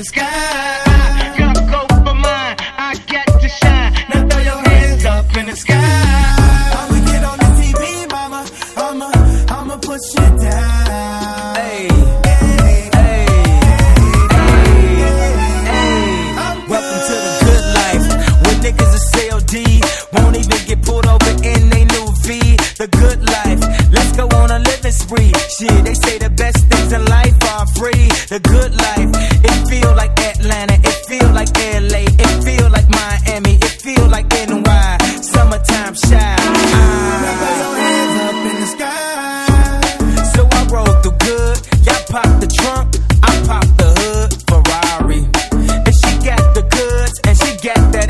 sky. I got gold for mine, I got to shine. Now throw your hands up in the sky. I'ma get on the TV, mama. I'ma push it down. Hey, hey, hey, hey. Welcome to the good life, where niggas are CLD, won't even get pulled over in they new V. The good life, let's go on a living spree. Shit, they say the best things in life are free. The good life, it feel like Atlanta, it feel like LA, it feel like Miami, it feel like NY. Summertime shy. Throw your hands up in the sky. So I roll through good, y'all pop the trunk, I pop the hood. Ferrari, and she got the goods, and she got that